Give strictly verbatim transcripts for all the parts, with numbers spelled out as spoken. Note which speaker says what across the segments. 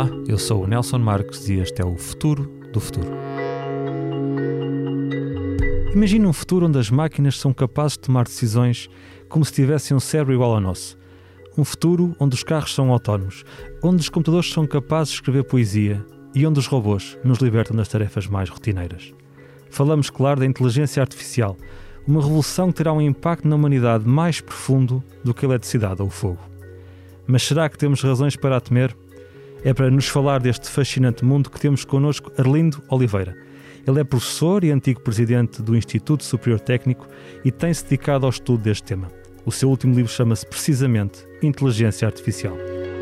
Speaker 1: Olá, eu sou o Nelson Marques e este é o Futuro do Futuro. Imagina um futuro onde as máquinas são capazes de tomar decisões como se tivessem um cérebro igual ao nosso. Um futuro onde os carros são autónomos, onde os computadores são capazes de escrever poesia e onde os robôs nos libertam das tarefas mais rotineiras. Falamos, claro, da inteligência artificial, uma revolução que terá um impacto na humanidade mais profundo do que a eletricidade ou o fogo. Mas será que temos razões para a temer? É para nos falar deste fascinante mundo que temos connosco Arlindo Oliveira. Ele é professor e antigo presidente do Instituto Superior Técnico e tem-se dedicado ao estudo deste tema. O seu último livro chama-se precisamente Inteligência Artificial.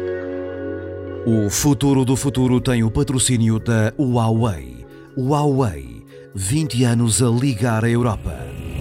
Speaker 2: O Futuro do Futuro tem o patrocínio da Huawei. Huawei, vinte anos a ligar a Europa.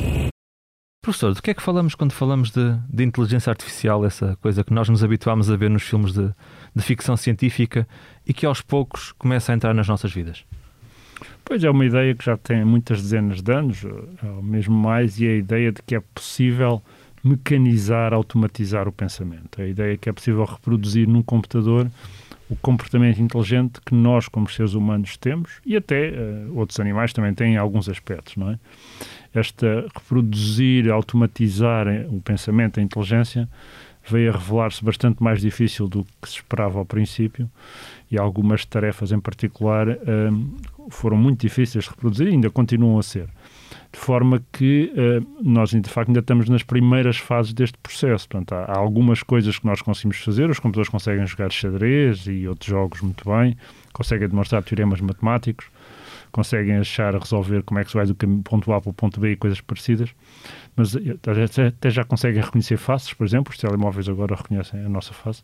Speaker 1: Professor, do que é que falamos quando falamos de, de inteligência artificial, essa coisa que nós nos habituámos a ver nos filmes de, de ficção científica e que aos poucos começa a entrar nas nossas vidas?
Speaker 3: Pois é, uma ideia que já tem muitas dezenas de anos, ou mesmo mais, e é a ideia de que é possível mecanizar, automatizar o pensamento. A ideia que é possível reproduzir num computador o comportamento inteligente que nós, como seres humanos, temos, e até uh, outros animais também têm alguns aspectos, não é? Esta reproduzir, automatizar o pensamento, a inteligência, veio a revelar-se bastante mais difícil do que se esperava ao princípio, e algumas tarefas em particular uh, foram muito difíceis de reproduzir e ainda continuam a ser. De forma que uh, nós, de facto, ainda estamos nas primeiras fases deste processo. Portanto, há, há algumas coisas que nós conseguimos fazer, os computadores conseguem jogar xadrez e outros jogos muito bem, conseguem demonstrar teoremas matemáticos, conseguem achar, resolver como é que se vai do ponto A para o ponto B e coisas parecidas, mas até já conseguem reconhecer faces, por exemplo, os telemóveis agora reconhecem a nossa face,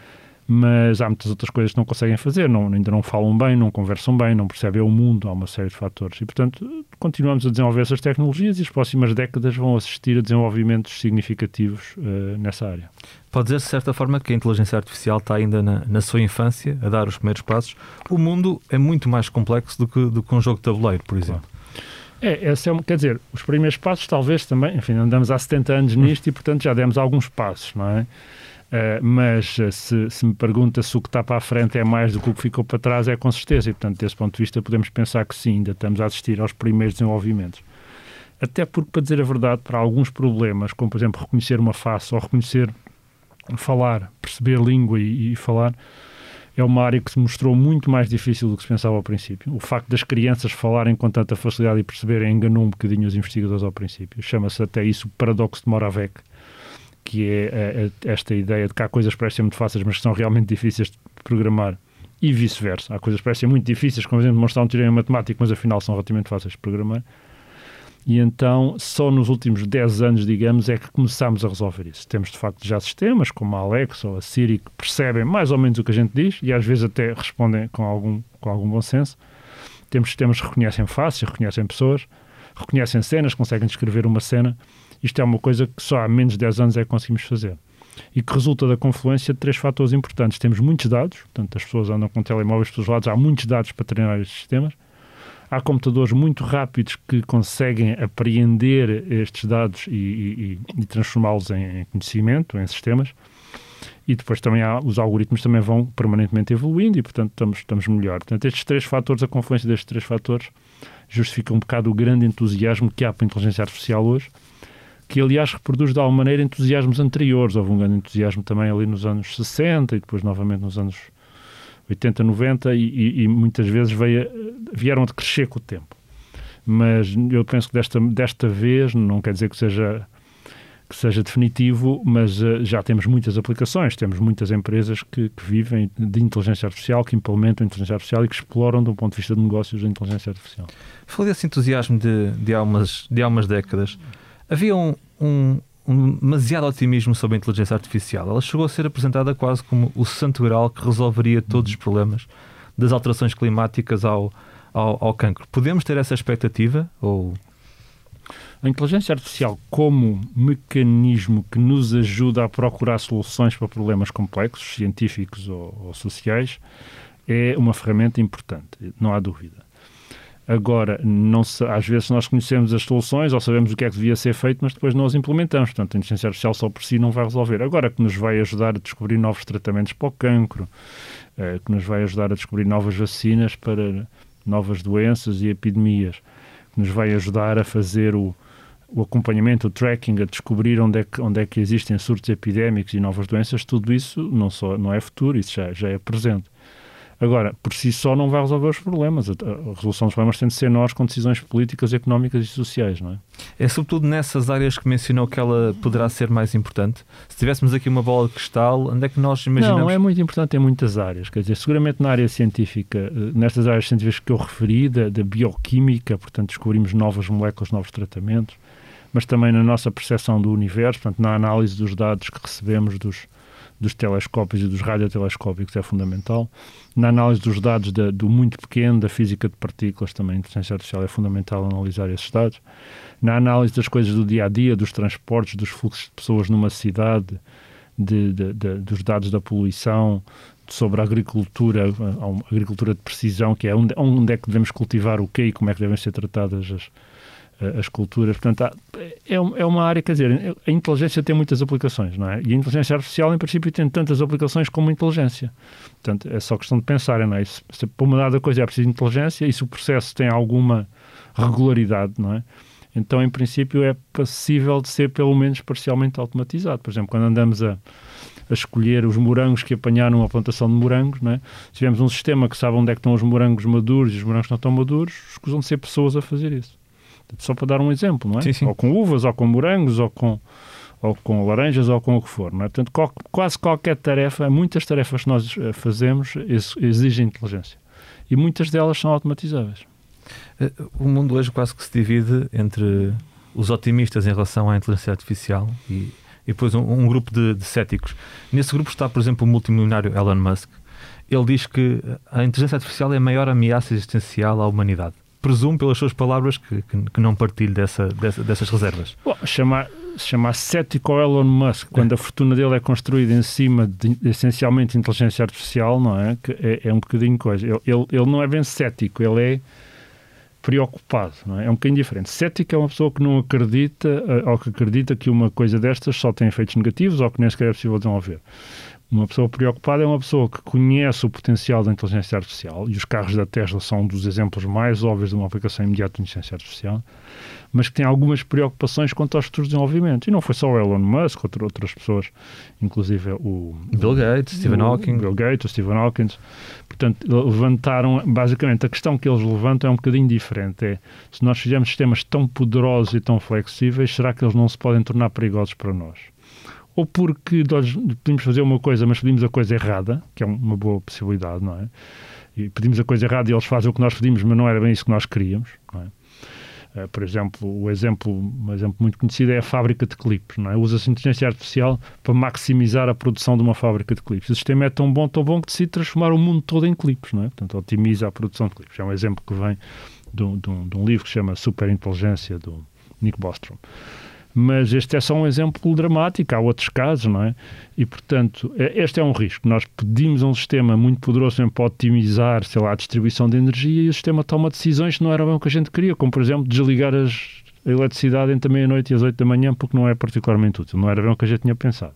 Speaker 3: mas há muitas outras coisas que não conseguem fazer, não, ainda não falam bem, não conversam bem, não percebem o mundo, há uma série de fatores. E, portanto, continuamos a desenvolver essas tecnologias e as próximas décadas vão assistir a desenvolvimentos significativos uh, nessa área.
Speaker 1: Pode dizer-se, de certa forma, que a inteligência artificial está ainda na, na sua infância, a dar os primeiros passos. O mundo é muito mais complexo do que, do que um jogo de tabuleiro, por exemplo.
Speaker 3: É, essa é uma, quer dizer, os primeiros passos talvez também, enfim, andamos há setenta anos nisto e, portanto, já demos alguns passos, não é? Uh, mas uh, se, se me pergunta se o que está para a frente é mais do que o que ficou para trás, é com certeza, e portanto desse ponto de vista podemos pensar que sim, ainda estamos a assistir aos primeiros desenvolvimentos. Até porque, para dizer a verdade, para alguns problemas, como por exemplo reconhecer uma face ou reconhecer, falar, perceber língua e, e falar, é uma área que se mostrou muito mais difícil do que se pensava ao princípio. O facto das crianças falarem com tanta facilidade e perceberem enganou um bocadinho os investigadores ao princípio. Chama-se até isso o paradoxo de Moravec, que é a, a, esta ideia de que há coisas que parecem muito fáceis, mas que são realmente difíceis de programar, e vice-versa. Há coisas que parecem muito difíceis, como, por exemplo, demonstrar um teorema matemático, mas afinal são relativamente fáceis de programar. E então, só nos últimos dez anos, digamos, é que começámos a resolver isso. Temos, de facto, já sistemas, como a Alexa ou a Siri, que percebem mais ou menos o que a gente diz, e às vezes até respondem com algum, com algum bom senso. Temos sistemas que reconhecem faces, reconhecem pessoas, reconhecem cenas, conseguem descrever uma cena. Isto é uma coisa que só há menos de dez anos é que conseguimos fazer. E que resulta da confluência de três fatores importantes. Temos muitos dados, portanto as pessoas andam com telemóveis pelos lados, há muitos dados para treinar estes sistemas. Há computadores muito rápidos que conseguem apreender estes dados e, e, e transformá-los em conhecimento, em sistemas. E depois também há, os algoritmos também vão permanentemente evoluindo e, portanto, estamos, estamos melhor. Portanto, estes três fatores, a confluência destes três fatores, justifica um bocado o grande entusiasmo que há para a inteligência artificial hoje, que aliás reproduz de alguma maneira entusiasmos anteriores. Houve um grande entusiasmo também ali nos anos sessenta e depois novamente nos anos oitenta, noventa e, e, e muitas vezes veio, vieram a crescer com o tempo. Mas eu penso que desta, desta vez, não quer dizer que seja, que seja definitivo, mas uh, já temos muitas aplicações, temos muitas empresas que, que vivem de inteligência artificial, que implementam a inteligência artificial e que exploram, do ponto de vista de negócios, a inteligência artificial.
Speaker 1: Falei desse entusiasmo de, de, há umas, de há umas décadas. Havia um, um, um demasiado otimismo sobre a inteligência artificial. Ela chegou a ser apresentada quase como o santo graal que resolveria todos os problemas, das alterações climáticas ao, ao, ao cancro. Podemos ter essa expectativa? Ou...
Speaker 3: A inteligência artificial, como mecanismo que nos ajuda a procurar soluções para problemas complexos, científicos ou, ou sociais, é uma ferramenta importante, não há dúvida. Agora, não se, às vezes nós conhecemos as soluções ou sabemos o que é que devia ser feito, mas depois não as implementamos. Portanto, a inteligência artificial só por si não vai resolver. Agora, que nos vai ajudar a descobrir novos tratamentos para o cancro, eh, que nos vai ajudar a descobrir novas vacinas para novas doenças e epidemias, que nos vai ajudar a fazer o, o acompanhamento, o tracking, a descobrir onde é, que, onde é que existem surtos epidémicos e novas doenças, tudo isso não, só, não é futuro, isso já, já é presente. Agora, por si só não vai resolver os problemas. A, a resolução dos problemas tem de ser nós com decisões políticas, económicas e sociais, não é?
Speaker 1: É sobretudo nessas áreas que mencionou que ela poderá ser mais importante. Se tivéssemos aqui uma bola de cristal, onde é que nós imaginamos?
Speaker 3: Não, é muito importante em muitas áreas. Quer dizer, seguramente na área científica, nestas áreas científicas que eu referi, da, da bioquímica, portanto, descobrimos novas moléculas, novos tratamentos, mas também na nossa percepção do universo, portanto, na análise dos dados que recebemos dos dos telescópios e dos radiotelescópicos é fundamental. Na análise dos dados da, do muito pequeno, da física de partículas, também a inteligência artificial é fundamental analisar esses dados. Na análise das coisas do dia-a-dia, dos transportes, dos fluxos de pessoas numa cidade, de, de, de, dos dados da poluição, sobre a agricultura, a agricultura de precisão, que é onde, onde é que devemos cultivar o quê e como é que devem ser tratadas as as culturas. Portanto, é uma área, quer dizer, a inteligência tem muitas aplicações, não é? E a inteligência artificial, em princípio, tem tantas aplicações como a inteligência. Portanto, é só questão de pensar, não é? Se, se para uma dada coisa é preciso inteligência e se o processo tem alguma regularidade, não é? Então, em princípio, é passível de ser, pelo menos, parcialmente automatizado. Por exemplo, quando andamos a, a escolher os morangos que apanharam a plantação de morangos, não é? Se tivermos um sistema que sabe onde é que estão os morangos maduros e os morangos não estão maduros, escusam de ser pessoas a fazer isso. Só para dar um exemplo, não é?
Speaker 1: Sim, sim.
Speaker 3: Ou com uvas, ou com morangos, ou com, ou com laranjas, ou com o que for, não é? Portanto, qual, quase qualquer tarefa, muitas tarefas que nós fazemos exigem inteligência. E muitas delas são automatizáveis.
Speaker 1: O mundo hoje quase que se divide entre os otimistas em relação à inteligência artificial e, e depois um, um grupo de, de céticos. Nesse grupo está, por exemplo, o multimilionário Elon Musk. Ele diz que a inteligência artificial é a maior ameaça existencial à humanidade. Presumo, pelas suas palavras, que, que, que não partilhe dessa, dessa, dessas reservas.
Speaker 3: Bom, chamar, chamar cético ao Elon Musk, quando é. a fortuna dele é construída em cima de, de essencialmente, inteligência artificial, não é? Que é, é um bocadinho coisa. Ele, ele, ele não é bem cético, ele é preocupado, não é? É um bocadinho diferente. Cético é uma pessoa que não acredita, ou que acredita que uma coisa destas só tem efeitos negativos ou que nem sequer é possível desenvolver. Uma pessoa preocupada é uma pessoa que conhece o potencial da inteligência artificial, e os carros da Tesla são um dos exemplos mais óbvios de uma aplicação imediata de inteligência artificial, mas que tem algumas preocupações quanto aos futuros desenvolvimentos. E não foi só o Elon Musk, outras pessoas, inclusive o
Speaker 1: Bill Gates, o, Stephen Hawking.
Speaker 3: Bill Gates, o Stephen Hawking. Portanto, levantaram, basicamente, a questão que eles levantam é um bocadinho diferente. É, se nós fizermos sistemas tão poderosos e tão flexíveis, será que eles não se podem tornar perigosos para nós? Ou porque nós pedimos fazer uma coisa, mas pedimos a coisa errada, que é uma boa possibilidade, não é? E pedimos a coisa errada e eles fazem o que nós pedimos, mas não era bem isso que nós queríamos, não é? Uh, por exemplo, o exemplo, um exemplo muito conhecido é a fábrica de clipes, não é? Usa-se inteligência artificial para maximizar a produção de uma fábrica de clipes. O sistema é tão bom, tão bom que decide transformar o mundo todo em clipes, não é? Portanto, otimiza a produção de clipes. É um exemplo que vem de um, de um, de um livro que se chama Superinteligência, do Nick Bostrom. Mas este é só um exemplo dramático, há outros casos, não é? E, portanto, este é um risco. Nós pedimos um sistema muito poderoso para otimizar, sei lá, a distribuição de energia e o sistema toma decisões que não eram bem o que a gente queria, como, por exemplo, desligar as, a eletricidade entre a meia-noite e as oito da manhã, porque não é particularmente útil, não era bem o que a gente tinha pensado.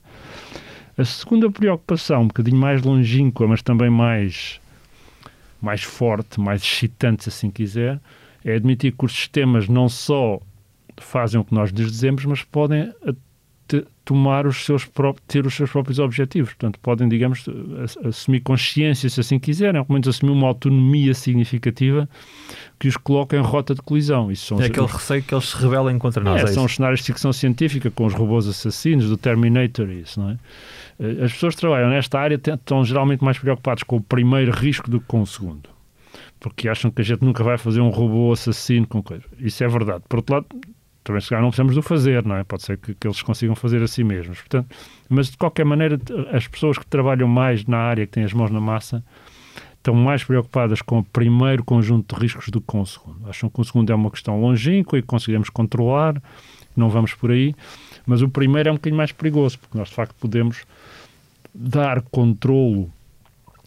Speaker 3: A segunda preocupação, um bocadinho mais longínqua, mas também mais, mais forte, mais excitante, se assim quiser, é admitir que os sistemas não só fazem o que nós lhes dizemos, mas podem te, tomar os seus próprios, ter os seus próprios objetivos. Portanto, podem, digamos, assumir consciência, se assim quiserem, ou pelo menos assumir uma autonomia significativa que os coloca em rota de colisão. Isso são
Speaker 1: é
Speaker 3: os,
Speaker 1: aquele receio que eles se rebelem contra nós.
Speaker 3: É,
Speaker 1: é
Speaker 3: são
Speaker 1: isso?
Speaker 3: Os cenários de ficção científica, com os robôs assassinos, do Terminator e isso, não é? As pessoas que trabalham nesta área estão geralmente mais preocupadas com o primeiro risco do que com o segundo. Porque acham que a gente nunca vai fazer um robô assassino com coisa. Isso é verdade. Por outro lado, também se calhar não precisamos do fazer, não é? Pode ser que, que eles consigam fazer a si mesmos. Portanto, mas de qualquer maneira, as pessoas que trabalham mais na área, que têm as mãos na massa, estão mais preocupadas com o primeiro conjunto de riscos do que com o segundo. Acham que o segundo é uma questão longínqua e que conseguimos controlar, não vamos por aí, mas o primeiro é um bocadinho mais perigoso, porque nós de facto podemos dar controlo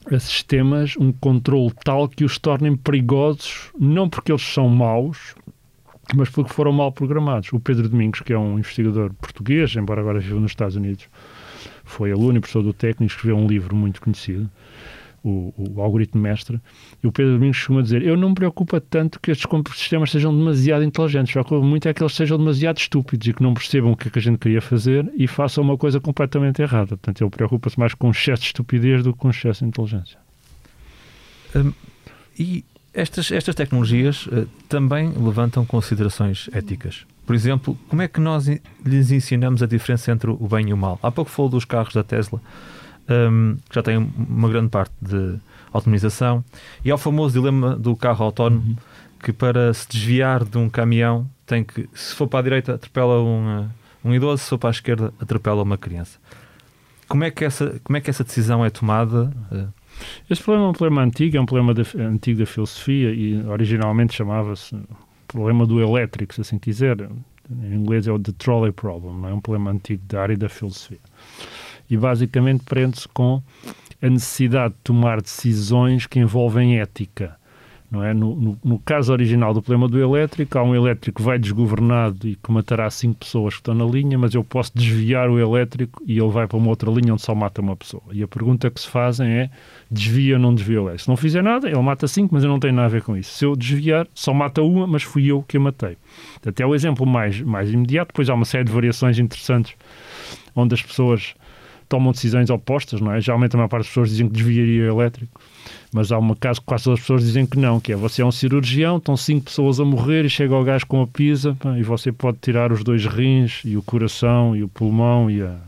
Speaker 3: a sistemas um controle tal que os tornem perigosos, não porque eles são maus, mas porque foram mal programados. O Pedro Domingos, que é um investigador português, embora agora viva nos Estados Unidos, foi aluno e professor do técnico, escreveu um livro muito conhecido, o, o Algoritmo Mestre, e o Pedro Domingos costuma dizer: eu não me preocupa tanto que estes sistemas sejam demasiado inteligentes, preocupa muito é que eles sejam demasiado estúpidos e que não percebam o que é que a gente queria fazer e façam uma coisa completamente errada. Portanto, ele preocupa-se mais com um excesso de estupidez do que com um excesso de inteligência.
Speaker 1: Hum, e estas, estas tecnologias uh, também levantam considerações éticas. Por exemplo, como é que nós lhes ensinamos a diferença entre o bem e o mal? Há pouco falou dos carros da Tesla, um, que já têm uma grande parte de autonomização, e há o famoso dilema do carro autónomo, uhum. que para se desviar de um caminhão tem que, se for para a direita, atropela um, um idoso, se for para a esquerda, atropela uma criança. Como é que essa, como é que essa decisão é tomada?
Speaker 3: Este problema é um problema antigo, é um problema da, antigo da filosofia e originalmente chamava-se problema do elétrico, se assim quiser. Em inglês é o The Trolley Problem, não é? Um problema antigo da área da filosofia. E basicamente prende-se com a necessidade de tomar decisões que envolvem ética. Não é? No, no, no caso original do problema do elétrico, há um elétrico que vai desgovernado e que matará cinco pessoas que estão na linha, mas eu posso desviar o elétrico e ele vai para uma outra linha onde só mata uma pessoa. E a pergunta que se fazem é: desvia ou não desvia o elétrico? Se não fizer nada, ele mata cinco, mas eu não tenho nada a ver com isso. Se eu desviar, só mata uma, mas fui eu que a matei. Até é o exemplo mais, mais imediato. Depois há uma série de variações interessantes onde as pessoas tomam decisões opostas, não é? Geralmente a maior parte das pessoas dizem que desviaria o elétrico, mas há um caso que quase todas as pessoas dizem que não, que é: você é um cirurgião, estão cinco pessoas a morrer e chega ao gajo com a pizza, pá, e você pode tirar os dois rins e o coração e o pulmão e, a,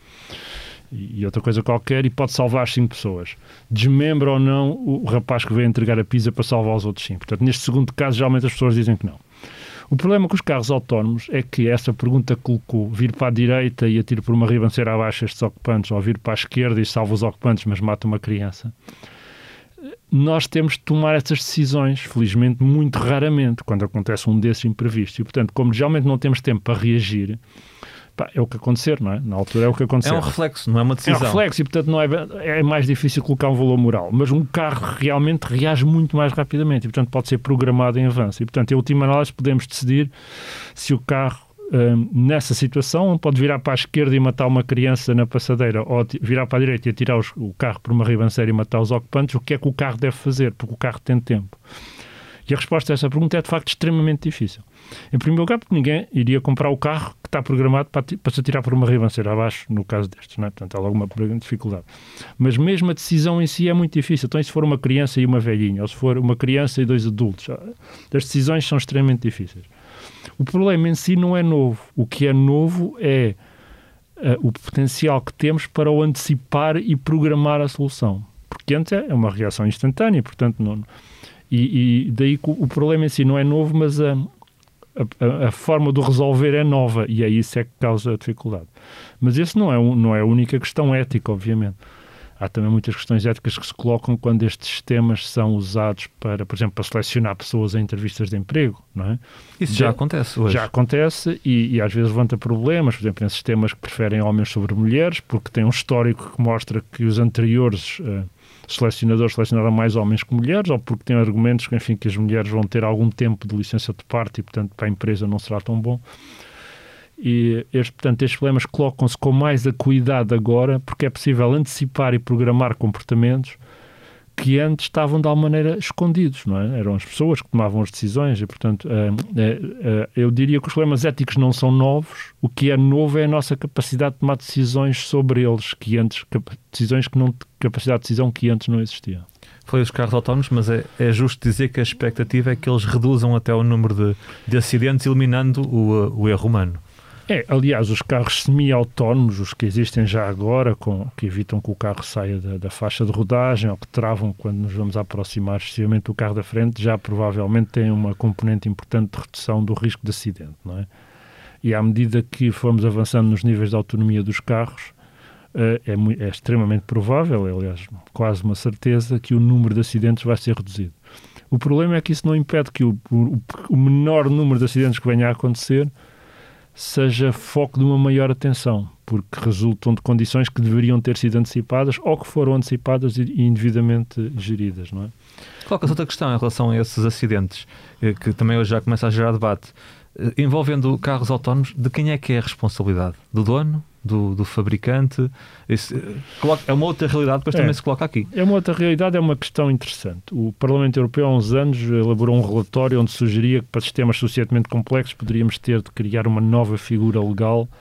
Speaker 3: e outra coisa qualquer e pode salvar as cinco pessoas. Desmembra ou não o rapaz que veio entregar a pizza para salvar os outros cinco. Portanto, neste segundo caso, geralmente as pessoas dizem que não. O problema com os carros autónomos é que essa pergunta que colocou, vir para a direita e atiro por uma ribanceira abaixo estes ocupantes, ou vir para a esquerda e salva os ocupantes, mas mata uma criança, nós temos de tomar essas decisões, felizmente, muito raramente, quando acontece um desses imprevistos. E, portanto, como geralmente não temos tempo para reagir, pá, é o que acontecer, não é? Na altura é o que acontecer.
Speaker 1: É um reflexo, não é uma decisão.
Speaker 3: É um reflexo e, portanto, não é, é mais difícil colocar um valor moral. Mas um carro realmente reage muito mais rapidamente e, portanto, pode ser programado em avanço. E, portanto, em última análise, podemos decidir se o carro, hum, nessa situação, pode virar para a esquerda e matar uma criança na passadeira, ou virar para a direita e atirar os, o carro por uma ribanceira e matar os ocupantes. O que é que o carro deve fazer? Porque o carro tem tempo. E a resposta a essa pergunta é, de facto, extremamente difícil. Em primeiro lugar, porque ninguém iria comprar o carro que está programado para, para se atirar por uma ribanceira abaixo, no caso destes, não é? Portanto, há alguma dificuldade. Mas mesmo a decisão em si é muito difícil. Então, e se for uma criança e uma velhinha, ou se for uma criança e dois adultos, as decisões são extremamente difíceis. O problema em si não é novo. O que é novo é uh, o potencial que temos para o antecipar e programar a solução. Porque antes é uma reação instantânea, portanto, não... E, e daí o problema em si não é novo, mas a, a, a forma de resolver é nova e é isso é que causa a dificuldade. Mas esse não é, um, não é a única questão ética, obviamente. Há também muitas questões éticas que se colocam quando estes sistemas são usados para, por exemplo, para selecionar pessoas em entrevistas de emprego, não é?
Speaker 1: Isso já, já acontece hoje.
Speaker 3: Já acontece e, e às vezes levanta problemas, por exemplo, em sistemas que preferem homens sobre mulheres, porque tem um histórico que mostra que os anteriores... Uh, selecionadores selecionaram mais homens que mulheres, ou porque têm argumentos que, enfim, que as mulheres vão ter algum tempo de licença de parto e, portanto, para a empresa não será tão bom. E, este, portanto, estes problemas colocam-se com mais acuidade agora, porque é possível antecipar e programar comportamentos que antes estavam de alguma maneira escondidos, não é? Eram as pessoas que tomavam as decisões e, portanto, uh, uh, uh, eu diria que os problemas éticos não são novos. O que é novo é a nossa capacidade de tomar decisões sobre eles, que antes, decisões que não, capacidade de decisão que antes não existia.
Speaker 1: Foi os carros autónomos, mas é, é justo dizer que a expectativa é que eles reduzam até o número de, de acidentes, eliminando o, o erro humano.
Speaker 3: É, aliás, os carros semi-autónomos, os que existem já agora, com, que evitam que o carro saia da, da faixa de rodagem ou que travam quando nos vamos aproximar excessivamente do carro da frente, já provavelmente têm uma componente importante de redução do risco de acidente, não é? E à medida que formos avançando nos níveis de autonomia dos carros, é, é extremamente provável, é, aliás, quase uma certeza, que o número de acidentes vai ser reduzido. O problema é que isso não impede que o, o, o menor número de acidentes que venha a acontecer seja foco de uma maior atenção, porque resultam de condições que deveriam ter sido antecipadas ou que foram antecipadas e indevidamente geridas, não é?
Speaker 1: Coloca-se outra questão em relação a esses acidentes, que também hoje já começa a gerar debate. Envolvendo carros autónomos, de quem é que é a responsabilidade? Do dono? Do, do fabricante? Isso, é uma outra realidade, depois é, também se coloca aqui.
Speaker 3: É uma outra realidade, é uma questão interessante. O Parlamento Europeu há uns anos elaborou um relatório onde sugeria que para sistemas suficientemente complexos poderíamos ter de criar uma nova figura legal.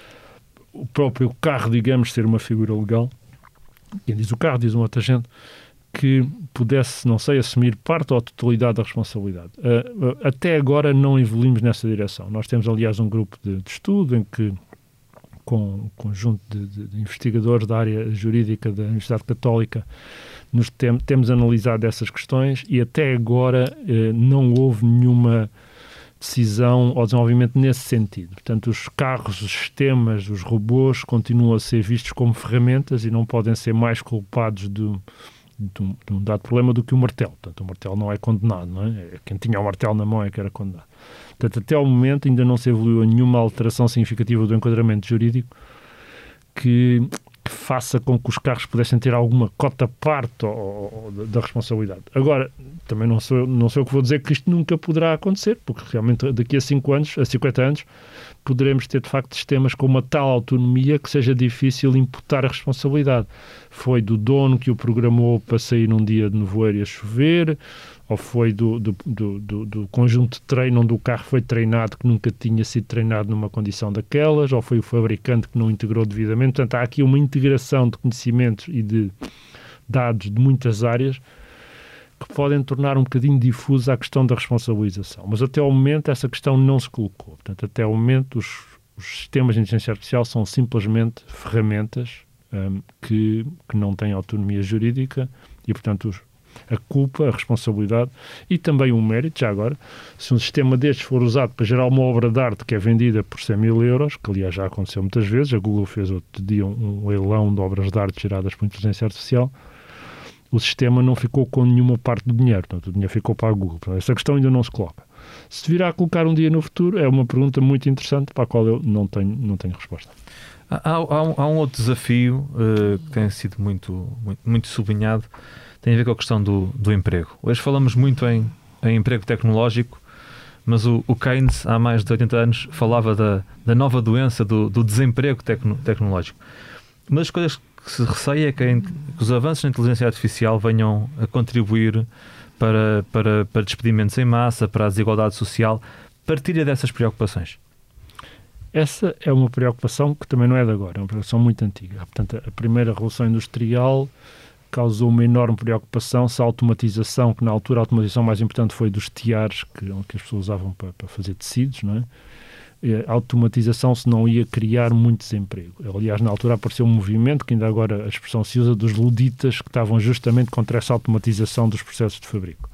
Speaker 3: O próprio carro, digamos, ser uma figura legal. Quem diz o carro, diz uma outra gente, que pudesse, não sei, assumir parte ou a totalidade da responsabilidade. Uh, uh, até agora não evoluímos nessa direção. Nós temos, aliás, um grupo de, de estudo em que, com um conjunto de, de, de investigadores da área jurídica da Universidade Católica, nos tem, temos analisado essas questões e até agora uh, não houve nenhuma decisão ou desenvolvimento nesse sentido. Portanto, os carros, os sistemas, os robôs continuam a ser vistos como ferramentas e não podem ser mais culpados do De um, de um dado problema do que o martelo. Portanto, o martelo não é condenado, não é? Quem tinha o martelo na mão é que era condenado. Portanto, até ao momento ainda não se evoluiu a nenhuma alteração significativa do enquadramento jurídico que, que faça com que os carros pudessem ter alguma cota parte ou, ou, da responsabilidade. Agora, também não sou, não sou eu que vou dizer que isto nunca poderá acontecer, porque realmente daqui a cinco anos, a cinquenta anos, poderemos ter, de facto, sistemas com uma tal autonomia que seja difícil imputar a responsabilidade. Foi do dono que o programou para sair num dia de nevoeiro e a chover, ou foi do, do, do, do, do conjunto de treino onde o carro foi treinado que nunca tinha sido treinado numa condição daquelas, ou foi o fabricante que não integrou devidamente. Portanto, há aqui uma integração de conhecimentos e de dados de muitas áreas que podem tornar um bocadinho difusa a questão da responsabilização. Mas até ao momento essa questão não se colocou. Portanto, até ao momento os, os sistemas de inteligência artificial são simplesmente ferramentas um, que, que não têm autonomia jurídica e, portanto, os, a culpa, a responsabilidade e também o mérito, já agora, se um sistema destes for usado para gerar uma obra de arte que é vendida por cem mil euros, que aliás já aconteceu muitas vezes, a Google fez outro dia um, um leilão de obras de arte geradas por inteligência artificial, o sistema não ficou com nenhuma parte do dinheiro, portanto, o dinheiro ficou para a Google. Portanto, essa questão ainda não se coloca. Se virá a colocar um dia no futuro, é uma pergunta muito interessante para a qual eu não tenho, não tenho resposta.
Speaker 1: Há, há, um, há um outro desafio uh, que tem sido muito, muito, muito sublinhado, tem a ver com a questão do, do emprego. Hoje falamos muito em, em emprego tecnológico, mas o, o Keynes, há mais de oitenta anos, falava da, da nova doença do, do desemprego tecno, tecnológico. Uma das coisas que se receia é que, que os avanços na inteligência artificial venham a contribuir para, para, para despedimentos em massa, para a desigualdade social. Partilha dessas preocupações?
Speaker 3: Essa é uma preocupação que também não é de agora, é uma preocupação muito antiga. Portanto, a primeira revolução industrial causou uma enorme preocupação se a automatização, que na altura a automatização mais importante foi dos tiares que, que as pessoas usavam para, para fazer tecidos, não é? A automatização se não ia criar muito desemprego. Aliás, na altura apareceu um movimento, que ainda agora a expressão se usa, dos luditas, que estavam justamente contra essa automatização dos processos de fabrico.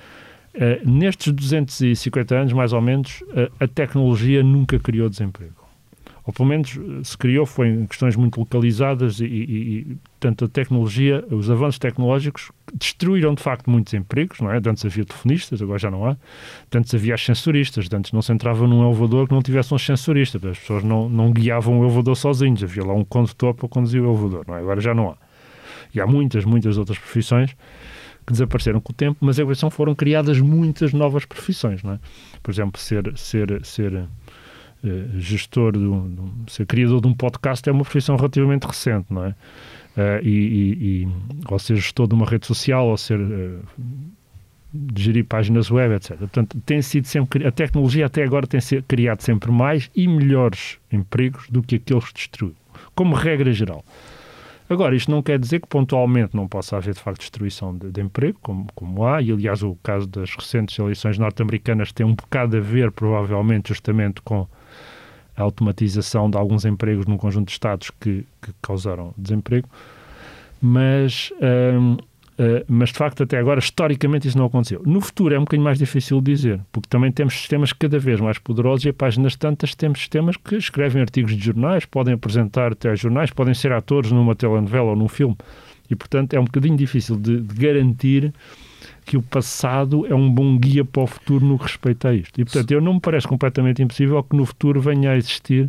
Speaker 3: Uh, nestes duzentos e cinquenta anos, mais ou menos, uh, a tecnologia nunca criou desemprego. Ou pelo menos se criou foi em questões muito localizadas e, e, e tanto a tecnologia, os avanços tecnológicos destruíram de facto muitos empregos, não é? Antes havia telefonistas, agora já não há. Antes havia ascensoristas, antes não se entrava num elevador que não tivesse um ascensorista, as pessoas não, não guiavam o elevador sozinhos, havia lá um condutor para conduzir o elevador, não é? Agora já não há. E há muitas, muitas outras profissões que desapareceram com o tempo, mas a evolução foram criadas muitas novas profissões, não é? Por exemplo, ser... ser, ser Uh, gestor, de um, de um, ser criador de um podcast é uma profissão relativamente recente, não é? Uh, e, e, e, ou ser gestor de uma rede social, ou ser uh, de gerir páginas web, etcétera. Portanto, tem sido sempre, a tecnologia até agora tem sido criado sempre mais e melhores empregos do que aqueles que destruiu, como regra geral. Agora, isto não quer dizer que pontualmente não possa haver, de facto, destruição de, de emprego, como, como há, e aliás o caso das recentes eleições norte-americanas tem um bocado a ver, provavelmente, justamente com a automatização de alguns empregos num conjunto de Estados que, que causaram desemprego, mas, hum, uh, mas de facto até agora historicamente isso não aconteceu. No futuro é um bocadinho mais difícil de dizer, porque também temos sistemas cada vez mais poderosos e a páginas tantas temos sistemas que escrevem artigos de jornais, podem apresentar telejornais, podem ser atores numa telenovela ou num filme e portanto é um bocadinho difícil de, de garantir que o passado é um bom guia para o futuro no que respeita a isto. E, portanto, eu não me parece completamente impossível que no futuro venha a existir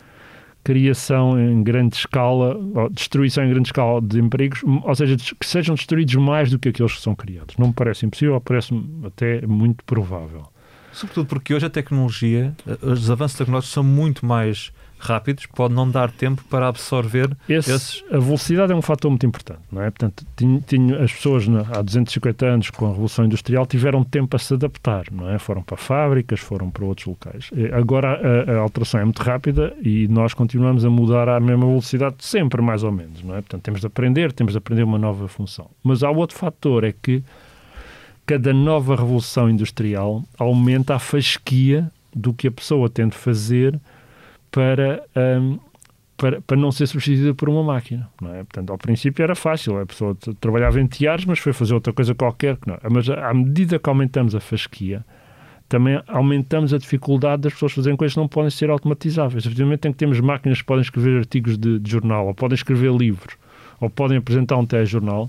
Speaker 3: criação em grande escala, ou destruição em grande escala de empregos, ou seja, que sejam destruídos mais do que aqueles que são criados. Não me parece impossível, parece-me até muito provável.
Speaker 1: Sobretudo porque hoje a tecnologia, os avanços tecnológicos são muito mais rápidos, pode não dar tempo para absorver
Speaker 3: Esse,
Speaker 1: esses...
Speaker 3: A velocidade é um fator muito importante, não é? Portanto, tinha, tinha, as pessoas na, há duzentos e cinquenta anos, com a Revolução Industrial, tiveram tempo a se adaptar, não é? Foram para fábricas, foram para outros locais. Agora a, a alteração é muito rápida e nós continuamos a mudar à mesma velocidade sempre, mais ou menos, não é? Portanto, temos de aprender, temos de aprender uma nova função. Mas há outro fator, é que cada nova revolução industrial aumenta a fasquia do que a pessoa tem de fazer para, um, para, para não ser substituída por uma máquina, não é? Portanto, ao princípio era fácil, a pessoa trabalhava em tiares, mas foi fazer outra coisa qualquer. Não. Mas à medida que aumentamos a fasquia, também aumentamos a dificuldade das pessoas fazerem coisas que não podem ser automatizáveis. Efetivamente, tem que termos máquinas que podem escrever artigos de, de jornal, ou podem escrever livros, ou podem apresentar um telejornal.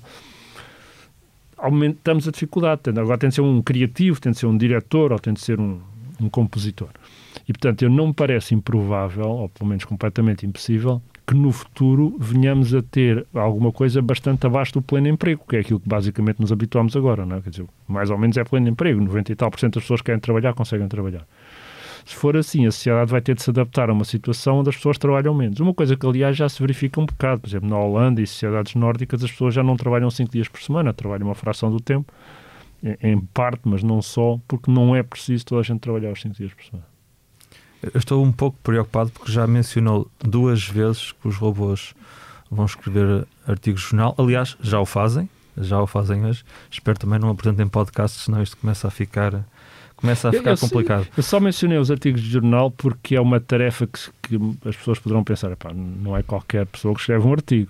Speaker 3: Aumentamos a dificuldade. Agora tem de ser um criativo, tem de ser um diretor, ou tem de ser um, um compositor. E, portanto, eu não me parece improvável, ou pelo menos completamente impossível, que no futuro venhamos a ter alguma coisa bastante abaixo do pleno emprego, que é aquilo que basicamente nos habituamos agora, não é? Quer dizer, mais ou menos é pleno emprego, noventa e tal por cento das pessoas que querem trabalhar conseguem trabalhar. Se for assim, a sociedade vai ter de se adaptar a uma situação onde as pessoas trabalham menos. Uma coisa que, aliás, já se verifica um bocado. Por exemplo, na Holanda e sociedades nórdicas, as pessoas já não trabalham cinco dias por semana, trabalham uma fração do tempo, em parte, mas não só, porque não é preciso toda a gente trabalhar os cinco dias por semana.
Speaker 1: Eu estou um pouco preocupado porque já mencionou duas vezes que os robôs vão escrever artigos de jornal. Aliás, já o fazem, já o fazem hoje. Espero também não apresentem podcast, senão isto começa a ficar, começa a ficar eu, eu complicado.
Speaker 3: Sei, eu só mencionei os artigos de jornal porque é uma tarefa que, que as pessoas poderão pensar, epá, não é qualquer pessoa que escreve um artigo.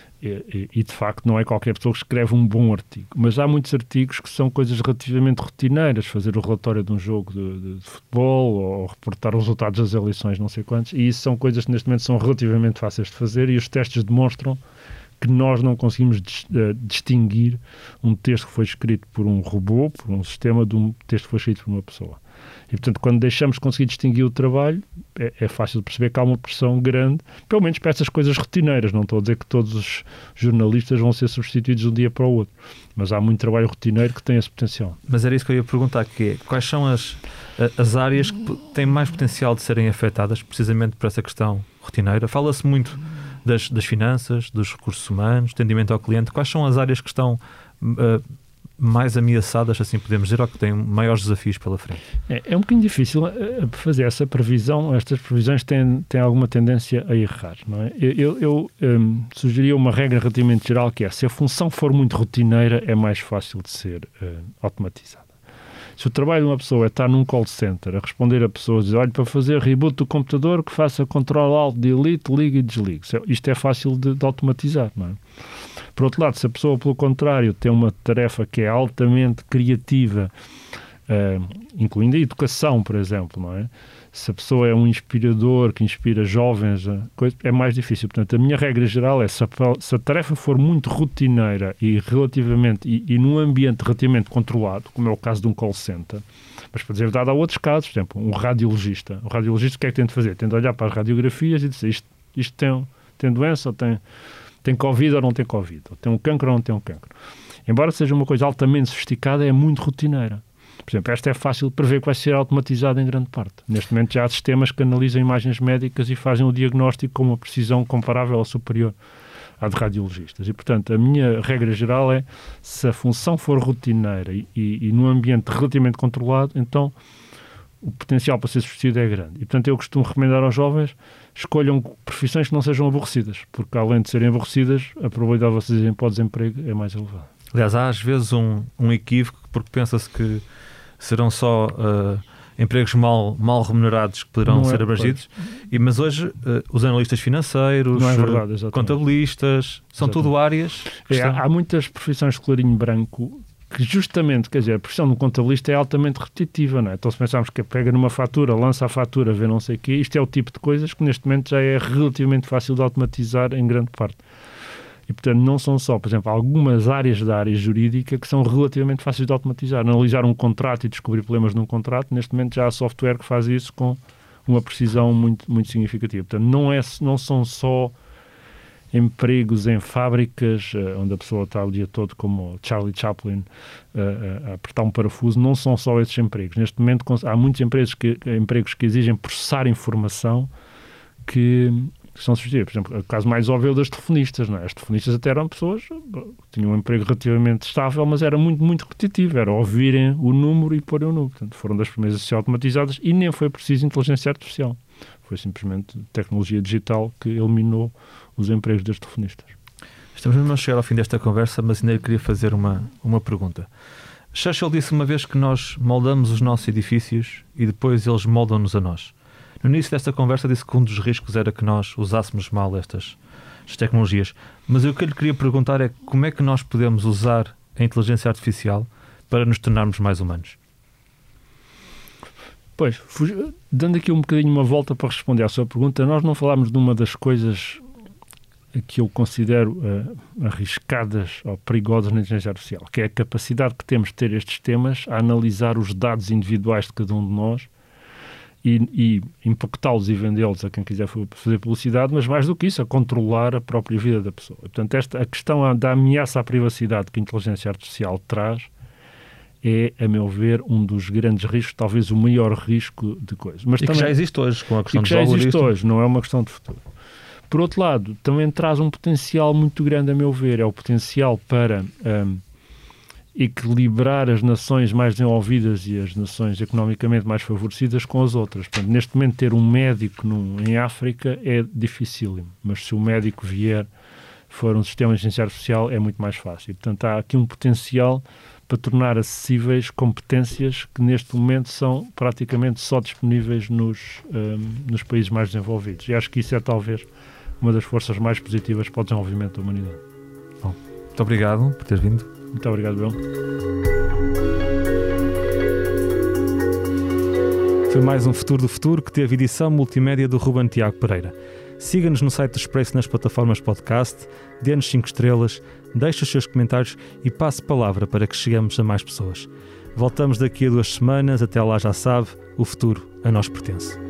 Speaker 3: E, e, de facto não é qualquer pessoa que escreve um bom artigo, mas há muitos artigos que são coisas relativamente rotineiras, fazer o relatório de um jogo de, de, de futebol ou reportar os resultados das eleições, não sei quantos, e isso são coisas que neste momento são relativamente fáceis de fazer e os testes demonstram que nós não conseguimos dis, uh, distinguir um texto que foi escrito por um robô, por um sistema, de um texto que foi escrito por uma pessoa. E, portanto, quando deixamos de conseguir distinguir o trabalho, é, é fácil de perceber que há uma pressão grande, pelo menos para essas coisas rotineiras. Não estou a dizer que todos os jornalistas vão ser substituídos de um dia para o outro, mas há muito trabalho rotineiro que tem esse potencial.
Speaker 1: Mas era isso que eu ia perguntar, que é, quais são as, as áreas que têm mais potencial de serem afetadas precisamente por essa questão rotineira? Fala-se muito das, das finanças, dos recursos humanos, atendimento ao cliente. Quais são as áreas que estão... Uh, mais ameaçadas, assim podemos dizer, ou que têm maiores desafios pela frente?
Speaker 3: É, é um bocadinho difícil fazer essa previsão. Estas previsões têm, têm alguma tendência a errar, não é? Eu, eu um, sugeria uma regra relativamente geral, que é, se a função for muito rotineira, é mais fácil de ser uh, automatizada. Se o trabalho de uma pessoa é estar num call center a responder a pessoas, dizer, olha, para fazer reboot do computador, que faça control alt delete, liga e desliga. Isto é fácil de, de automatizar, não é? Por outro lado, se a pessoa, pelo contrário, tem uma tarefa que é altamente criativa, uh, incluindo a educação, por exemplo, não é? Se a pessoa é um inspirador que inspira jovens, é mais difícil. Portanto, a minha regra geral é, se a, se a tarefa for muito rotineira e relativamente e, e num ambiente relativamente controlado, como é o caso de um call center, mas para dizer a verdade, há outros casos, por exemplo, um radiologista. O radiologista o que é que tem de fazer? Tem de olhar para as radiografias e dizer, isto, isto tem, tem doença ou tem... tem Covid ou não tem Covid, ou tem um cancro ou não tem um cancro. Embora seja uma coisa altamente sofisticada, é muito rotineira. Por exemplo, esta é fácil de prever que vai ser automatizada em grande parte. Neste momento já há sistemas que analisam imagens médicas e fazem o diagnóstico com uma precisão comparável ou superior à de radiologistas. E, portanto, a minha regra geral é, se a função for rotineira e, e, e num ambiente relativamente controlado, então o potencial para ser substituído é grande. E, portanto, eu costumo recomendar aos jovens, escolham profissões que não sejam aborrecidas, porque além de serem aborrecidas, a probabilidade de vocês irem para o desemprego é mais elevada.
Speaker 1: Aliás, há às vezes um, um equívoco, porque pensa-se que serão só uh, empregos mal, mal remunerados que poderão não ser é, abrangidos, e, mas hoje uh, os analistas financeiros,
Speaker 3: não é verdade,
Speaker 1: contabilistas, são exatamente. Tudo áreas...
Speaker 3: É, estão... Há muitas profissões de colarinho branco que justamente, quer dizer, a profissão de um contabilista é altamente repetitiva, não é? Então se pensarmos que pega numa fatura, lança a fatura, vê não sei o quê, isto é o tipo de coisas que neste momento já é relativamente fácil de automatizar em grande parte. E, portanto, não são só, por exemplo, algumas áreas da área jurídica que são relativamente fáceis de automatizar. Analisar um contrato e descobrir problemas num contrato, neste momento já há software que faz isso com uma precisão muito, muito significativa. Portanto, não, é, não são só empregos em fábricas, uh, onde a pessoa está o dia todo como Charlie Chaplin uh, a apertar um parafuso, não são só esses empregos. Neste momento há muitos empregos que, empregos que exigem processar informação que são substituídos. Por exemplo, o caso mais óbvio é o das telefonistas. Não é? As telefonistas até eram pessoas que tinham um emprego relativamente estável, mas era muito, muito repetitivo. Era ouvirem o número e porem o número. Portanto, foram das primeiras a ser automatizadas e nem foi preciso inteligência artificial. Foi simplesmente tecnologia digital que eliminou os empregos das telefonistas.
Speaker 1: Estamos mesmo a chegar ao fim desta conversa, mas ainda queria fazer uma, uma pergunta. Churchill disse uma vez que nós moldamos os nossos edifícios e depois eles moldam-nos a nós. No início desta conversa disse que um dos riscos era que nós usássemos mal estas, estas tecnologias. Mas o que eu lhe queria perguntar é como é que nós podemos usar a inteligência artificial para nos tornarmos mais humanos?
Speaker 3: Pois, dando aqui um bocadinho uma volta para responder à sua pergunta, nós não falámos de uma das coisas que eu considero uh, arriscadas ou perigosas na inteligência artificial, que é a capacidade que temos de ter estes temas a analisar os dados individuais de cada um de nós e, e empaquetá-los e vendê-los a quem quiser fazer publicidade, mas mais do que isso, a controlar a própria vida da pessoa. E, portanto, esta, a questão da ameaça à privacidade que a inteligência artificial traz é, a meu ver, um dos grandes riscos, talvez o maior risco de coisas. Mas
Speaker 1: e
Speaker 3: também,
Speaker 1: que já existe hoje com a questão
Speaker 3: e que
Speaker 1: dos
Speaker 3: já existe
Speaker 1: algoritmos.
Speaker 3: hoje, não é uma questão de futuro. Por outro lado, também traz um potencial muito grande, a meu ver, é o potencial para um, equilibrar as nações mais desenvolvidas e as nações economicamente mais favorecidas com as outras. Portanto, neste momento, ter um médico num, em África é dificílimo, mas se o médico vier, for um sistema de inteligência artificial, é muito mais fácil. Portanto, há aqui um potencial para tornar acessíveis competências que neste momento são praticamente só disponíveis nos, um, nos países mais desenvolvidos. E acho que isso é talvez uma das forças mais positivas para o desenvolvimento da humanidade.
Speaker 1: Bom, muito obrigado por ter vindo.
Speaker 3: Muito obrigado, Bill.
Speaker 1: Foi mais um Futuro do Futuro que teve edição multimédia do Ruben Tiago Pereira. Siga-nos no site do Expresso nas plataformas podcast, dê-nos cinco estrelas, deixe os seus comentários e passe palavra para que cheguemos a mais pessoas. Voltamos daqui a duas semanas, até lá já sabe, o futuro a nós pertence.